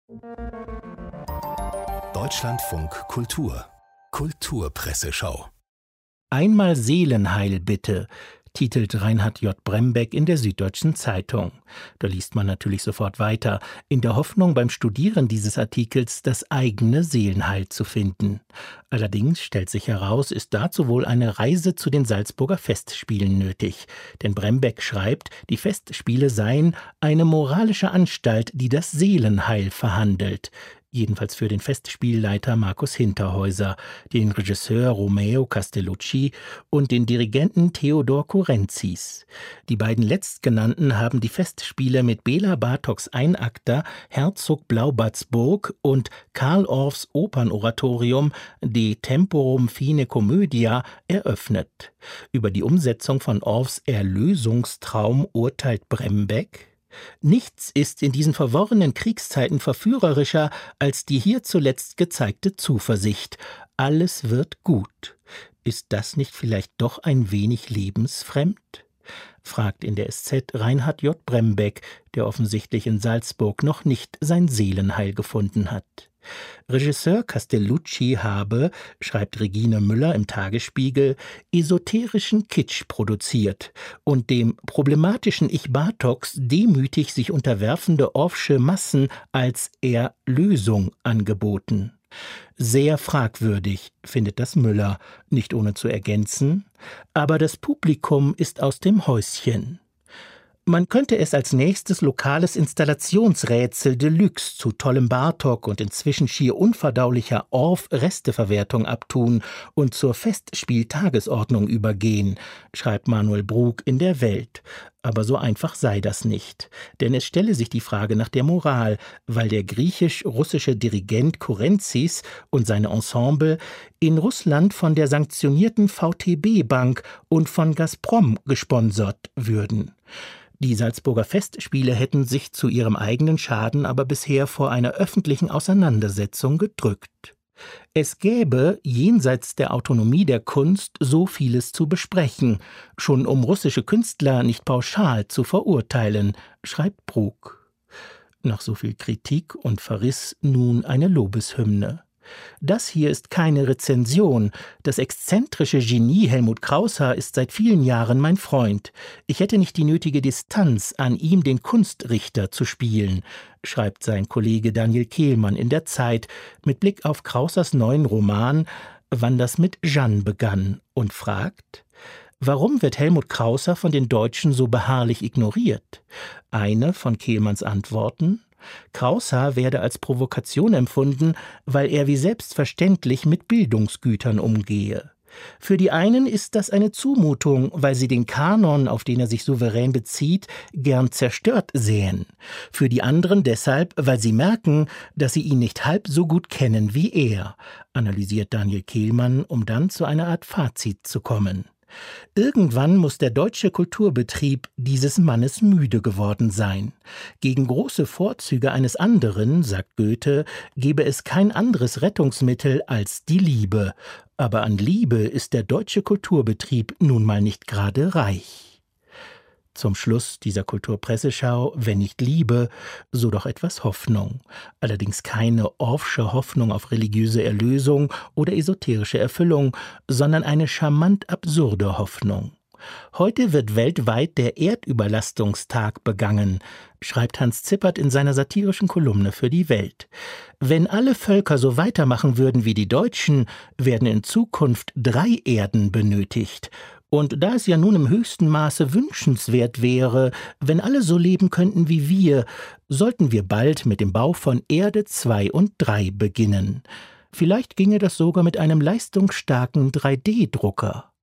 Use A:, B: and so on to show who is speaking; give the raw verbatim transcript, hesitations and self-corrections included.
A: Deutschlandfunk Kultur Kulturpresseschau.
B: Einmal Seelenheil bitte, titelt Reinhard J. Brembeck in der Süddeutschen Zeitung. Da liest man natürlich sofort weiter, in der Hoffnung, beim Studieren dieses Artikels das eigene Seelenheil zu finden. Allerdings stellt sich heraus, ist dazu wohl eine Reise zu den Salzburger Festspielen nötig. Denn Brembeck schreibt, die Festspiele seien eine moralische Anstalt, die das Seelenheil verhandelt. Jedenfalls für den Festspielleiter Markus Hinterhäuser, den Regisseur Romeo Castellucci und den Dirigenten Theodor Kurenzis. Die beiden letztgenannten haben die Festspiele mit Bela Bartoks Einakter Herzog Blaubartsburg und Carl Orffs Opernoratorium De Temporum Fine Comödia eröffnet. Über die Umsetzung von Orffs Erlösungstraum urteilt Brembeck: Nichts ist in diesen verworrenen Kriegszeiten verführerischer als die hier zuletzt gezeigte Zuversicht. Alles wird gut. Ist das nicht vielleicht doch ein wenig lebensfremd? Fragt in der S Z Reinhard J. Brembeck, der offensichtlich in Salzburg noch nicht sein Seelenheil gefunden hat. Regisseur Castellucci habe, schreibt Regine Müller im Tagesspiegel, esoterischen Kitsch produziert und dem problematischen Ich Bartoks demütig sich unterwerfende Orffsche Massen als Erlösung angeboten. Sehr fragwürdig, findet das Müller, nicht ohne zu ergänzen, aber das Publikum ist aus dem Häuschen. Man könnte es als nächstes lokales Installationsrätsel Deluxe zu tollem Bartok und inzwischen schier unverdaulicher Orff-Resteverwertung abtun und zur Festspieltagesordnung übergehen, schreibt Manuel Brug in der Welt. Aber so einfach sei das nicht, denn es stelle sich die Frage nach der Moral, weil der griechisch-russische Dirigent Kurenzis und seine Ensemble in Russland von der sanktionierten V T B-Bank und von Gazprom gesponsert würden. Die Salzburger Festspiele hätten sich zu ihrem eigenen Schaden aber bisher vor einer öffentlichen Auseinandersetzung gedrückt. Es gäbe, jenseits der Autonomie der Kunst, so vieles zu besprechen, schon um russische Künstler nicht pauschal zu verurteilen, schreibt Brug. Nach so viel Kritik und Verriss nun eine Lobeshymne. Das hier ist keine Rezension. Das exzentrische Genie Helmut Kraußer ist seit vielen Jahren mein Freund. Ich hätte nicht die nötige Distanz, an ihm den Kunstrichter zu spielen, schreibt sein Kollege Daniel Kehlmann in der Zeit mit Blick auf Kraußers neuen Roman Wann das mit Jeanne begann und fragt: Warum wird Helmut Kraußer von den Deutschen so beharrlich ignoriert? Eine von Kehlmanns Antworten: Kraußer werde als Provokation empfunden, weil er wie selbstverständlich mit Bildungsgütern umgehe. Für die einen ist das eine Zumutung, weil sie den Kanon, auf den er sich souverän bezieht, gern zerstört sähen. Für die anderen deshalb, weil sie merken, dass sie ihn nicht halb so gut kennen wie er, analysiert Daniel Kehlmann, um dann zu einer Art Fazit zu kommen. Irgendwann muss der deutsche Kulturbetrieb dieses Mannes müde geworden sein. Gegen große Vorzüge eines anderen, sagt Goethe, gebe es kein anderes Rettungsmittel als die Liebe. Aber an Liebe ist der deutsche Kulturbetrieb nun mal nicht gerade reich. Zum Schluss dieser Kulturpresseschau, wenn nicht Liebe, so doch etwas Hoffnung. Allerdings keine Orffsche Hoffnung auf religiöse Erlösung oder esoterische Erfüllung, sondern eine charmant absurde Hoffnung. Heute wird weltweit der Erdüberlastungstag begangen, schreibt Hans Zippert in seiner satirischen Kolumne für die Welt. Wenn alle Völker so weitermachen würden wie die Deutschen, werden in Zukunft drei Erden benötigt. Und da es ja nun im höchsten Maße wünschenswert wäre, wenn alle so leben könnten wie wir, sollten wir bald mit dem Bau von Erde zwei und drei beginnen. Vielleicht ginge das sogar mit einem leistungsstarken drei D Drucker.